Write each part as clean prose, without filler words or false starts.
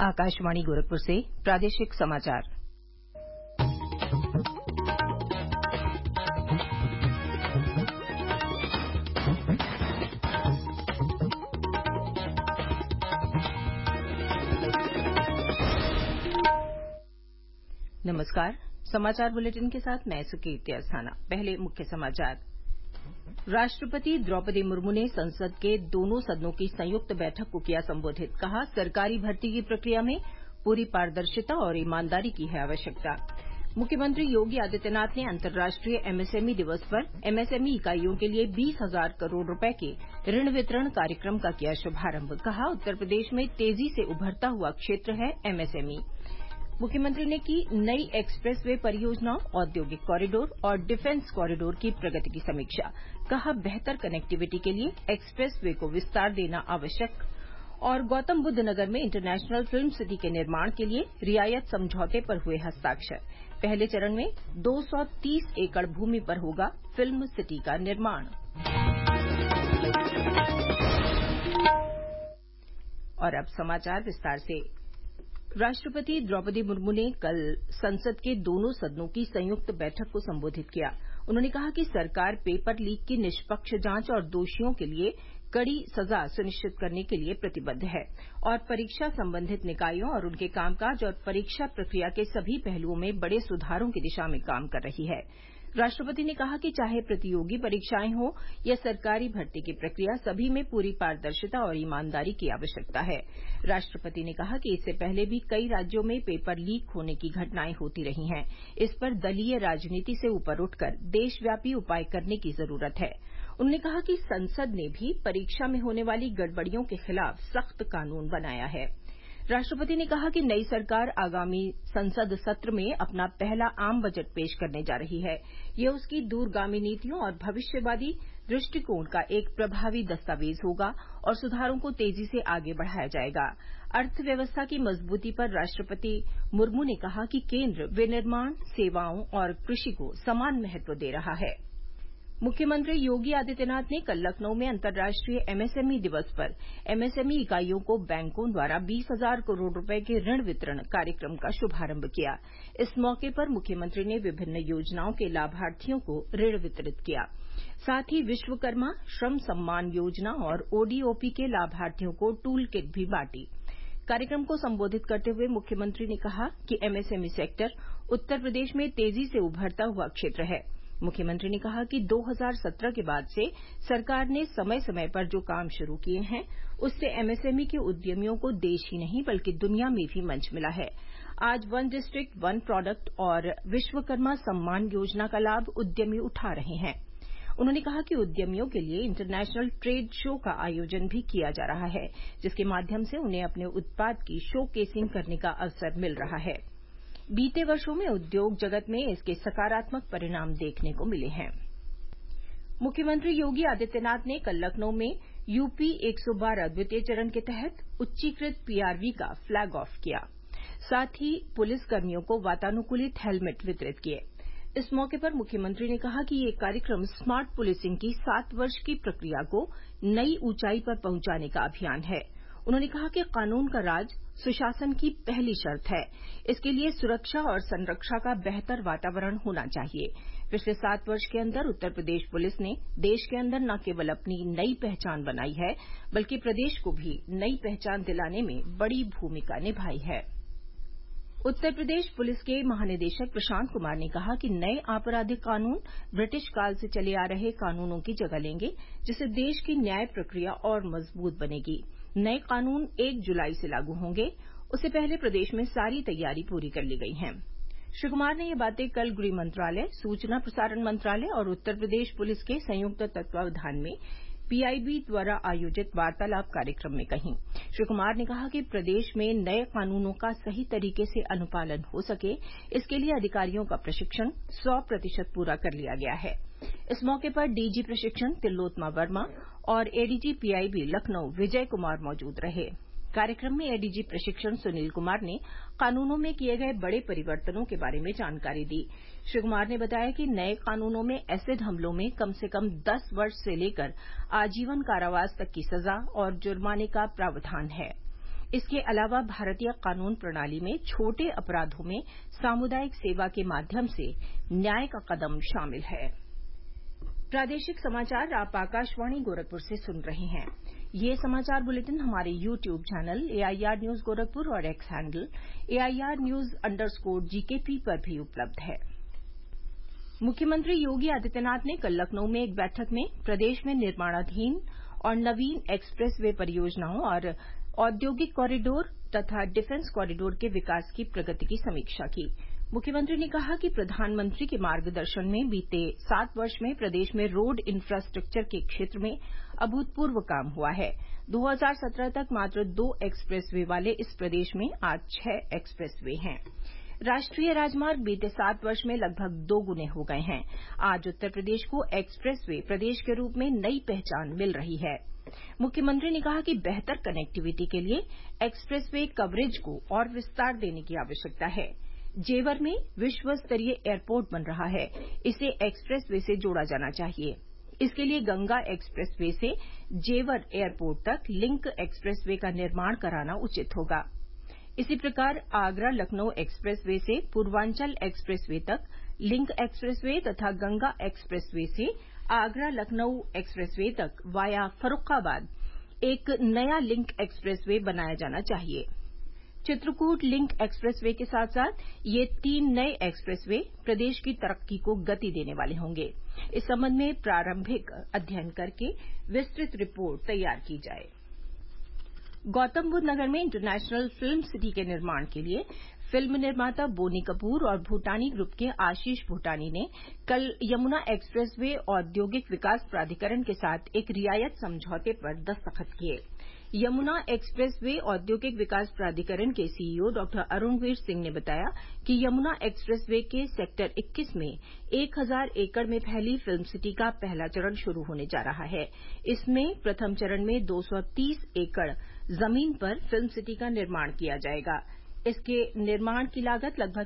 आकाशवाणी गोरखपुर से प्रादेशिक समाचार। नमस्कार। समाचार बुलेटिन के साथ मैं सुकीर्ति अस्थाना। पहले मुख्य समाचार। राष्ट्रपति द्रौपदी मुर्मू ने संसद के दोनों सदनों की संयुक्त बैठक को किया संबोधित। कहा, सरकारी भर्ती की प्रक्रिया में पूरी पारदर्शिता और ईमानदारी की है आवश्यकता। मुख्यमंत्री योगी आदित्यनाथ ने अंतर्राष्ट्रीय एमएसएमई दिवस पर एमएसएमई इकाइयों के लिए 20,000 करोड़ रुपए के ऋण वितरण कार्यक्रम का किया शुभारंभ। कहा, उत्तर प्रदेश में तेजी से उभरता हुआ क्षेत्र है एमएसएमई। मुख्यमंत्री ने की नई एक्सप्रेस वे परियोजना, औद्योगिक कॉरिडोर और डिफेंस कॉरिडोर की प्रगति की समीक्षा। कहा, बेहतर कनेक्टिविटी के लिए एक्सप्रेस वे को विस्तार देना आवश्यक। और गौतम बुद्ध नगर में इंटरनेशनल फिल्म सिटी के निर्माण के लिए रियायत समझौते पर हुए हस्ताक्षर। पहले चरण में 230 एकड़ भूमि पर होगा फिल्म सिटी का निर्माण। और अब समाचार विस्तार से। राष्ट्रपति द्रौपदी मुर्मू ने कल संसद के दोनों सदनों की संयुक्त बैठक को संबोधित किया। उन्होंने कहा कि सरकार पेपर लीक की निष्पक्ष जांच और दोषियों के लिए कड़ी सजा सुनिश्चित करने के लिए प्रतिबद्ध है और परीक्षा संबंधित निकायों और उनके कामकाज और परीक्षा प्रक्रिया के सभी पहलुओं में बड़े सुधारों की दिशा में काम कर रही है। राष्ट्रपति ने कहा कि चाहे प्रतियोगी परीक्षाएं हों या सरकारी भर्ती की प्रक्रिया, सभी में पूरी पारदर्शिता और ईमानदारी की आवश्यकता है। राष्ट्रपति ने कहा कि इससे पहले भी कई राज्यों में पेपर लीक होने की घटनाएं होती रही हैं। इस पर दलीय राजनीति से ऊपर उठकर देशव्यापी उपाय करने की जरूरत है। उन्होंने कहा कि संसद ने भी परीक्षा में होने वाली गड़बड़ियों के खिलाफ सख्त कानून बनाया है। राष्ट्रपति ने कहा कि नई सरकार आगामी संसद सत्र में अपना पहला आम बजट पेश करने जा रही है। यह उसकी दूरगामी नीतियों और भविष्यवादी दृष्टिकोण का एक प्रभावी दस्तावेज होगा और सुधारों को तेजी से आगे बढ़ाया जाएगा। अर्थव्यवस्था की मजबूती पर राष्ट्रपति मुर्मू ने कहा कि केंद्र विनिर्माण, सेवाओं और कृषि को समान महत्व दे रहा है। मुख्यमंत्री योगी आदित्यनाथ ने कल लखनऊ में अंतर्राष्ट्रीय एमएसएमई दिवस पर एमएसएमई इकाइयों को बैंकों द्वारा 20,000 करोड़ रुपए के ऋण वितरण कार्यक्रम का शुभारंभ किया। इस मौके पर मुख्यमंत्री ने विभिन्न योजनाओं के लाभार्थियों को ऋण वितरित किया। साथ ही विश्वकर्मा श्रम सम्मान योजना और ओडीओपी के लाभार्थियों को टूल किट भी बांटी। कार्यक्रम को संबोधित करते हुए मुख्यमंत्री ने कहा कि एमएसएमई सेक्टर उत्तर प्रदेश में तेजी से उभरता हुआ क्षेत्र है। मुख्यमंत्री ने कहा कि 2017 के बाद से सरकार ने समय समय पर जो काम शुरू किए हैं, उससे एमएसएमई के उद्यमियों को देश ही नहीं बल्कि दुनिया में भी मंच मिला है। आज वन डिस्ट्रिक्ट वन प्रोडक्ट और विश्वकर्मा सम्मान योजना का लाभ उद्यमी उठा रहे हैं। उन्होंने कहा कि उद्यमियों के लिए इंटरनेशनल ट्रेड शो का आयोजन भी किया जा रहा है, जिसके माध्यम से उन्हें अपने उत्पाद की शो केसिंग करने का अवसर मिल रहा है। बीते वर्षों में उद्योग जगत में इसके सकारात्मक परिणाम देखने को मिले हैं। मुख्यमंत्री योगी आदित्यनाथ ने कल लखनऊ में यूपी 112 द्वितीय चरण के तहत उच्चीकृत पीआरवी का फ्लैग ऑफ किया। साथ ही पुलिसकर्मियों को वातानुकूलित हेलमेट वितरित किए। इस मौके पर मुख्यमंत्री ने कहा कि ये कार्यक्रम स्मार्ट पुलिसिंग की 7 वर्ष की प्रक्रिया को नई ऊंचाई पर पहुंचाने का अभियान है। उन्होंने कहा कि कानून का राज सुशासन की पहली शर्त है। इसके लिए सुरक्षा और संरक्षा का बेहतर वातावरण होना चाहिए। पिछले 7 वर्ष के अंदर उत्तर प्रदेश पुलिस ने देश के अंदर न केवल अपनी नई पहचान बनाई है, बल्कि प्रदेश को भी नई पहचान दिलाने में बड़ी भूमिका निभाई है। उत्तर प्रदेश पुलिस के महानिदेशक प्रशांत कुमार ने कहा कि नए आपराधिक कानून ब्रिटिश काल से चले आ रहे कानूनों की जगह लेंगे, जिससे देश की न्याय प्रक्रिया और मजबूत बनेगी। नए कानून 1 जुलाई से लागू होंगे। उससे पहले प्रदेश में सारी तैयारी पूरी कर ली गई है। श्री कुमार ने ये बातें कल गृह मंत्रालय, सूचना प्रसारण मंत्रालय और उत्तर प्रदेश पुलिस के संयुक्त तत्वावधान में पीआईबी द्वारा आयोजित वार्तालाप कार्यक्रम में कही। श्री कुमार ने कहा कि प्रदेश में नए कानूनों का सही तरीके से अनुपालन हो सके, इसके लिए अधिकारियों का प्रशिक्षण 100% पूरा कर लिया गया है। इस मौके पर डीजी प्रशिक्षण तिलोत्तमा वर्मा और एडीजी पीआईबी लखनऊ विजय कुमार मौजूद रहे। कार्यक्रम में एडीजी प्रशिक्षण सुनील कुमार ने कानूनों में किए गए बड़े परिवर्तनों के बारे में जानकारी दी। श्री कुमार ने बताया कि नए कानूनों में एसिड हमलों में कम से कम 10 वर्ष से लेकर आजीवन कारावास तक की सजा और जुर्माने का प्रावधान है। इसके अलावा भारतीय कानून प्रणाली में छोटे अपराधों में सामुदायिक सेवा के माध्यम से न्याय का कदम शामिल है। प्रादेशिक समाचार आप आकाशवाणी गोरखपुर से सुन रहे हैं। ये समाचार बुलेटिन हमारे YouTube channel AIR news Gorakhpur और एक्स हैंडल AIR News_GKP पर भी उपलब्ध है। मुख्यमंत्री योगी आदित्यनाथ ने कल लखनऊ में एक बैठक में प्रदेश में निर्माणाधीन और नवीन एक्सप्रेस वे परियोजनाओं और औद्योगिक कॉरिडोर तथा डिफेंस कॉरिडोर के विकास की प्रगति की समीक्षा की। मुख्यमंत्री ने कहा कि प्रधानमंत्री के मार्गदर्शन में बीते 7 वर्ष में प्रदेश में रोड इंफ्रास्ट्रक्चर के क्षेत्र में अभूतपूर्व काम हुआ है। 2017 तक मात्र 2 एक्सप्रेस वे वाले इस प्रदेश में आज 6 एक्सप्रेस वे हैं। राष्ट्रीय राजमार्ग बीते 7 वर्ष में लगभग 2 गुने हो गए हैं। आज उत्तर प्रदेश को एक्सप्रेस वे प्रदेश के रूप में नई पहचान मिल रही है। मुख्यमंत्री ने कहा कि बेहतर कनेक्टिविटी के लिए एक्सप्रेस वे कवरेज को और विस्तार देने की आवश्यकता है। जेवर में विश्व स्तरीय एयरपोर्ट बन रहा है, इसे एक्सप्रेस वे से जोड़ा जाना चाहिए। इसके लिए गंगा एक्सप्रेस वे से जेवर एयरपोर्ट तक लिंक एक्सप्रेस वे का निर्माण कराना उचित होगा। इसी प्रकार आगरा लखनऊ एक्सप्रेस वे से पूर्वांचल एक्सप्रेस वे तक लिंक एक्सप्रेस वे तथा गंगा एक्सप्रेस वे से आगरा लखनऊ एक्सप्रेस वे तक वाया फर्रुखाबाद एक नया लिंक एक्सप्रेस वे बनाया जाना चाहिए। चित्रकूट लिंक एक्सप्रेस वे के साथ साथ ये 3 नए एक्सप्रेस वे प्रदेश की तरक्की को गति देने वाले होंगे। इस संबंध में प्रारंभिक अध्ययन करके विस्तृत रिपोर्ट तैयार की जाए। गौतमबुद्ध नगर में इंटरनेशनल फिल्म सिटी के निर्माण के लिए फिल्म निर्माता बोनी कपूर और भूटानी ग्रुप के आशीष भूटानी ने कल यमुना एक्सप्रेस वे औद्योगिक विकास प्राधिकरण के साथ एक रियायत समझौते पर दस्तखत किए। यमुना एक्सप्रेस वे औद्योगिक विकास प्राधिकरण के सीईओ डॉ अरुणवीर सिंह ने बताया कि यमुना एक्सप्रेस वे के सेक्टर 21 में 1000 एकड़ में फैली फिल्म सिटी का पहला चरण शुरू होने जा रहा है। इसमें प्रथम चरण में 230 एकड़ जमीन पर फिल्म सिटी का निर्माण किया जाएगा। इसके निर्माण की लागत लगभग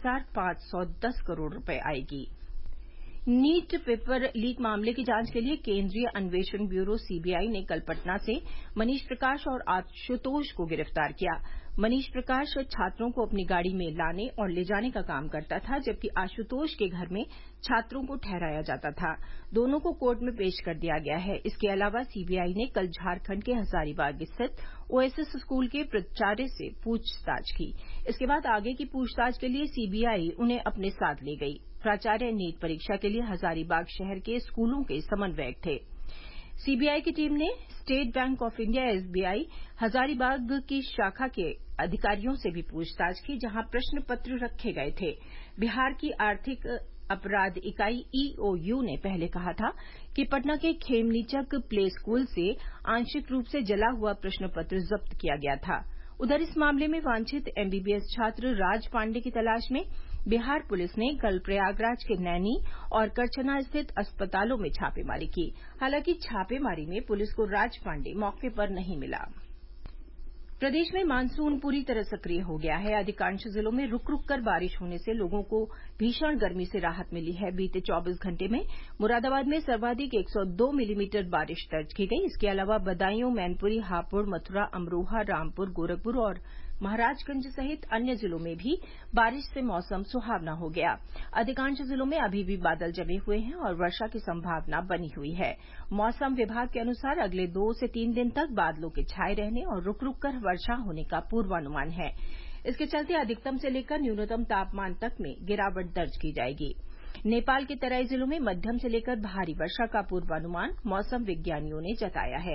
1510 करोड़ रुपए आएगी। नीट पेपर लीक मामले की जांच के लिए केंद्रीय अन्वेषण ब्यूरो सीबीआई ने कल पटना से मनीष प्रकाश और आशुतोष को गिरफ्तार किया। मनीष प्रकाश छात्रों को अपनी गाड़ी में लाने और ले जाने का काम करता था, जबकि आशुतोष के घर में छात्रों को ठहराया जाता था। दोनों को कोर्ट में पेश कर दिया गया है। इसके अलावा सीबीआई ने कल झारखंड के हजारीबाग स्थित ओएसएस स्कूल के प्राचार्य से पूछताछ की। इसके बाद आगे की पूछताछ के लिए सीबीआई उन्हें अपने साथ ले गई। प्राचार्य नीट परीक्षा के लिए हजारीबाग शहर के स्कूलों के समन्वयक थे। सीबीआई की टीम ने State Bank of India SBI Hazaribagh की शाखा के अधिकारियों से भी पूछताछ की, जहां प्रश्न पत्र रखे गए थे। बिहार की आर्थिक अपराध इकाई ईओयू ने पहले कहा था कि पटना के खेमनीचक प्ले स्कूल से आंशिक रूप से जला हुआ प्रश्न पत्र जब्त किया गया था। उधर इस मामले में वांछित एमबीबीएस छात्र राज पांडे की तलाश में बिहार पुलिस ने कल प्रयागराज के नैनी और करछना स्थित अस्पतालों में छापेमारी की। हालांकि छापेमारी में पुलिस को राज पांडे मौके पर नहीं मिला। प्रदेश में मानसून पूरी तरह सक्रिय हो गया है। अधिकांश जिलों में रुक रुक कर बारिश होने से लोगों को भीषण गर्मी से राहत मिली है। बीते 24 घंटे में मुरादाबाद में सर्वाधिक 102 मिलीमीटर बारिश दर्ज की गई। इसके अलावा बदायूं, मैनपुरी, हापुड़, मथुरा, अमरोहा, रामपुर, गोरखपुर और महाराजगंज सहित अन्य जिलों में भी बारिश से मौसम सुहावना हो गया। अधिकांश जिलों में अभी भी बादल जमे हुए हैं और वर्षा की संभावना बनी हुई है। मौसम विभाग के अनुसार अगले 2 से 3 दिन तक बादलों के छाये रहने और रुक रुक कर वर्षा होने का पूर्वानुमान है। इसके चलते अधिकतम से लेकर न्यूनतम तापमान तक में गिरावट दर्ज की जाएगी। नेपाल के तराई जिलों में मध्यम से लेकर भारी वर्षा का पूर्वानुमान मौसम विज्ञानियों ने जताया है।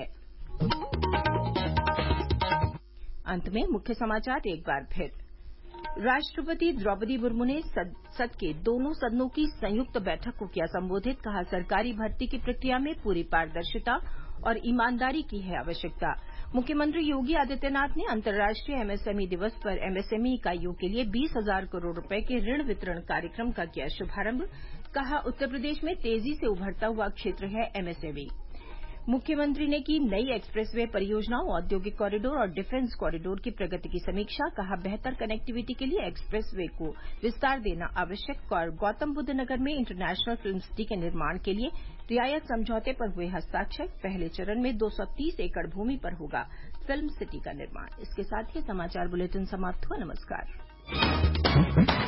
अंत में मुख्य समाचार एक बार फिर। राष्ट्रपति द्रौपदी मुर्मू ने संसद के दोनों सदनों की संयुक्त बैठक को किया संबोधित। कहा, सरकारी भर्ती की प्रक्रिया में पूरी पारदर्शिता और ईमानदारी की है आवश्यकता। मुख्यमंत्री योगी आदित्यनाथ ने अंतर्राष्ट्रीय एमएसएमई दिवस पर एमएसएमई इकाइयों के लिए 20,000 करोड़ रुपए के ऋण वितरण कार्यक्रम का किया शुभारंभ। कहा, उत्तर प्रदेश में तेजी से उभरता हुआ क्षेत्र है एमएसएमई। मुख्यमंत्री ने की नई एक्सप्रेस वे परियोजनाओं, औद्योगिक कॉरिडोर और डिफेंस कॉरिडोर की प्रगति की समीक्षा। कहा, बेहतर कनेक्टिविटी के लिए एक्सप्रेस वे को विस्तार देना आवश्यक। और गौतम बुद्ध नगर में इंटरनेशनल फिल्म सिटी के निर्माण के लिए रियायत समझौते पर हुए हस्ताक्षर। पहले चरण में 230 एकड़ भूमि पर होगा फिल्म सिटी का निर्माण। इसके साथ ही समाचार बुलेटिन समाप्त हुआ। नमस्कार।